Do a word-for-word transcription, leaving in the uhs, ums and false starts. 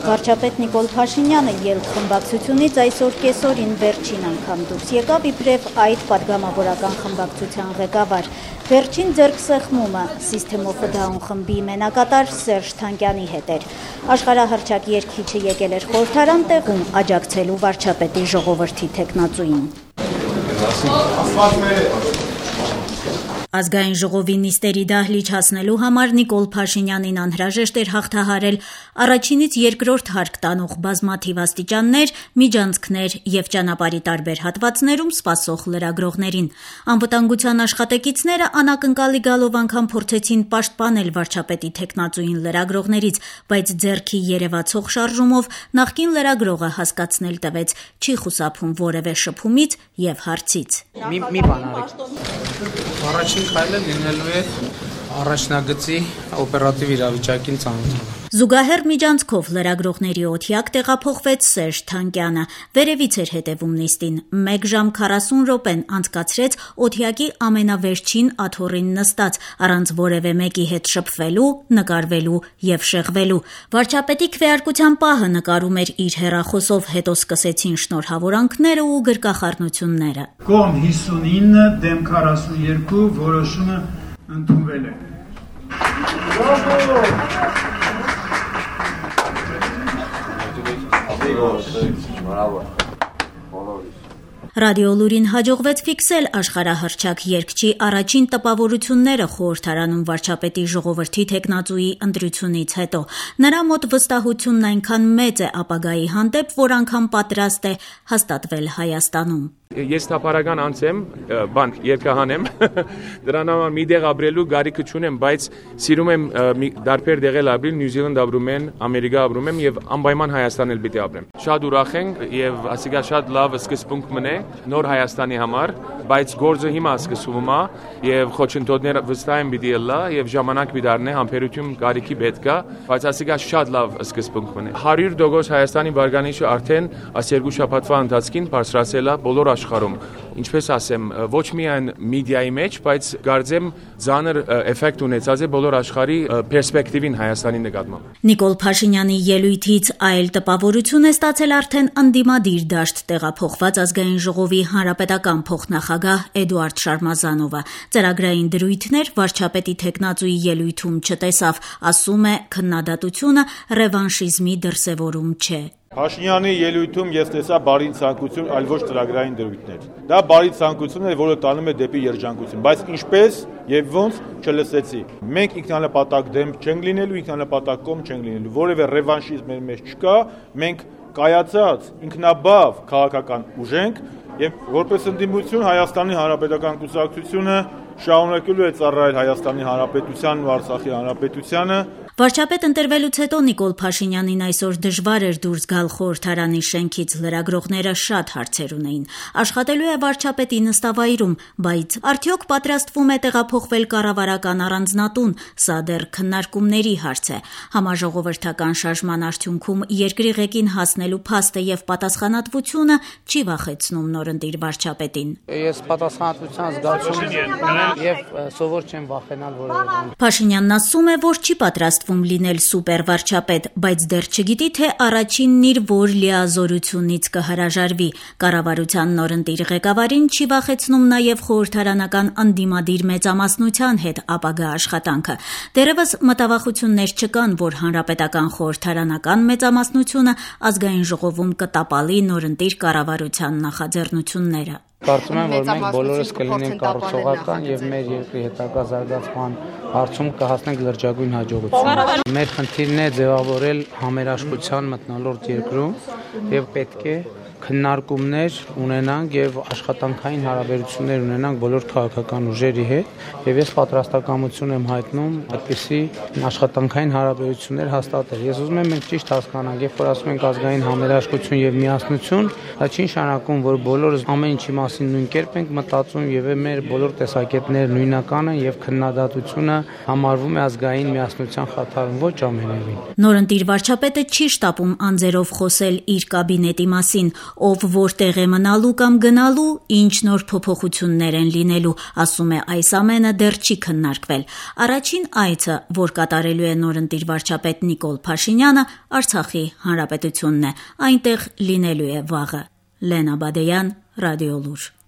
Վարչապետ Նիկոլ Փաշինյանը ելք-խմբակցությունից այսօր կեսօրին վերջին անգամ դուրս եկավ իբրև այդ պատգամավորական խմբակցության ղեկավար։ Վերջին ձեռքսեղմումը System of a Down խմբի մենակատար Սերժ Թանկյանի հետ էր։ Աշխարհահռչակ երգիչը եկել էր խորհրդարան տեղում աջակցելու վարչապետի ժողովրդի թեկնածուին։ Ազգային ժողովի նիստերի դահլիճ հասնելու համար Նիկոլ Փաշինյանին անհրաժեշտ էր հաղթահարել առաջինից երկրորդ հարկ տանող բազմաթիվ աստիճաններ, միջանցքներ եւ ճանապարհի տարբեր հատվածներում սպասող լրագրողներին։ Անվտանգության աշխատակիցները անակնկալի գալով անգամ փորձեցին պաշտպանել վարչապետի թեկնածուին լրագրողներից, բայց ձեռքի երևացող շարժումով նախկին լրագրողը հասկացնել տվեց չի խուսափում որևէ շփումից եւ հարցից։ Մի մի բան արեք։ Քայլը լինելու է առաջնագծի օպերատիվ իրավիճակին ծանոթանալ։ Զուգահեռ միջանցքով լրագրողների օթյակ տեղափոխվեց Սերժ Թանկյանը։ Վերևից էր հետևում նիստին։ մեկ ժամ քառասուն րոպեն անցկացրեց օթյակի ամենավերջին աթոռին նստած, առանց որևէ մեկի հետ շփվելու, նկարվելու եւ շեղվելու։ Վարչապետի քվեարկության պահը նկարում էր իր հեռախոսով, հետո սկսեցին շնորհավորանքները ու գրկախառնությունները։ Կողմ հիսունինը դեմ քառասունյոթ որոշումը ընդունվել է։ Ռադիոլուրին հաջողվեց ֆիքսել աշխարհահռչակ երգչի առաջին տպավորությունները խորհրդարանում վարչապետի ժողովրդի թեկնածուի ընտրությունից հետո։ Նրա մոտ վստահությունն այնքան մեծ է ապագայի հանդեպ, որ անգամ պատրաստ է հաստատվել Հայաստանում։ Ես թափառական անձ եմ, բան երկհան եմ, դրան համար մի դեղ ապրելու գարիքը չունեմ, բայց սիրում եմ դարբեր դեղել ապրել, Նյու Զիլանդ ապրում եմ, Ամերիկա ապրում եմ եւ անպայման Հայաստան էլ պիտի ապրեմ։ Շատ ուրախ ենք եւ ասիկա շատ լավ սկզբունք մնե նոր Հայաստանի համար, բայց գործը հիմա սկսվում է եւ խոչընդոտները վստահ եմ պիտի լա եւ ժամանակ պիտի դառնա, համբերություն գարիքի պետք է, բայց ասիկա շատ լավ սկզբունք մնե։ հարյուր տոկոս Հայաստանի վարկանիշը արդեն այս երկու շաբաթվա ընթացքին բարձրացել է բոլոր աշխարհում, ինչպես ասեմ, ոչ միայն մեդիայի մեջ, բայց կարծեմ ծանր էֆեկտ ունեցած է բոլոր աշխարհի պերսպեկտիվին Հայաստանի նկատմամբ։ Նիկոլ Փաշինյանի ելույթից այլ տպավորություն է ստացել արդեն անդիմադիր դաշտ տեղափոխված ազգային ժողովի հանրապետական փոխնախագահ Էդուարդ Շարմազանովը։ Ծրագրային դրույթներ վարչապետի թեկնածուի ելույթում չտեսավ, ասում է քննադատությունը ռևանշիզմի դրսևորում չէ։ Փաշինյանի ելույթում ես տեսա բարի ցանկություն, այլ ոչ ծրագրային դրույթներ։ Դա բարի ցանկությունն է, որը տանում է դեպի երջանկություն, բայց ինչպես եւ ոնց չլսեցի։ Մենք ինքնանպատակ դեմ չենք լինելու, ինքնանպատակ կողմ չենք լինելու, որևէ ռևանշիզմ մեր մեջ չկա, մենք կայացած ինքնաբավ քաղաքական ուժ ենք եւ որպես ընդդիմություն Հայաստանի Հանրապետական կուսակցությունը շարունակելու է ծառայել Հայաստանի Հանրապետությանն ու Արցախի Հանրապետությանը։ Վարչապետ ընտրվելուց հետո Նիկոլ Փաշինյանին այսօր դժվար էր դուրս գալ խորհրդարանի շենքից, լրագրողները շատ հարցեր ունեին։ Աշխատելու է վարչապետի նստավայրում, բայց արդյոք պատրաստվում է տեղափոխվել կառավարական առանձնատուն, սա դեռ քննարկումների հարց է։ Համաժողովրդական շարժման արդյունքում երկրի ղեկին հասնելու փաստը եւ պատասխանատվությունը չի վախեցնում նորընտիր վարչապետին։ Ես պատասխանատվության զգացում ունեմ եւ սովոր չեմ վախենալ որևէ բան։ Փաշինյանն ասում է, որ չի պատրաստ լինել սուպեր վարչապետ, բայց դեռ չգիտի, թե առաջինն իր որ լիազորությունից կհրաժարվի։ Կառավարության նորընտիր ղեկավարին չի վախեցնում նաև խորհրդարանական անդիմադիր մեծամասնության հետ ապագա աշխատանքը։ Դեռևս մտավախություններ չկան, որ հանրապետական խորհրդարանական մեծամասնությունը ազգային ժողովում կտապալի նորընտիր կառավարության նախաձեռնությունները։ Կարծում եմ, որ մենք բոլորս կլինենք կառուցողական եւ մեր երկրի հետագա զարգացման հարցում կհասնենք լրջագույն հաջողության։ Մեր խնդիրն է ձևավորել համերաշխության մթնոլորտ երկրում եւ պետք է քննարկումներ ունենանք եւ աշխատանքային հարաբերություններ ունենանք բոլոր քաղաքական ուժերի հետ եւ ես պատրաստակամություն եմ հայտնում այդպիսի աշխատանքային հարաբերություններ հաստատել։ Ես ուզում եմ մենք ճիշտ հասկանանք, երբ որ ասում ենք ազգային համերաշխություն եւ միասնություն, դա չի նշանակում, որ բոլորս ամեն ինչի մասին նույն կերպ ենք մտածում եւ մեր բոլոր տեսակետները նույնական են եւ քննադատությունը համարվում է ազգային միասնության խաթարում, ոչ ամենևին։ Նորընտիր վարչապետը չի շտապում անձերով խոսել իր կաբինետի մասին։ ով որտեղ է մնալու կամ գնալու, ինչ նոր փոփոխություններ են լինելու, ասում է այս ամենը դեռ չի քննարկվել։ Առաջին այցը, որ կատարելու է նորընտիր վարչապետ Նիկոլ Փաշինյանը, Արցախի Հանրապետությունն է, այնտեղ լինելու է վաղը։ Լենա Բադեյան, Ռադիոլուր։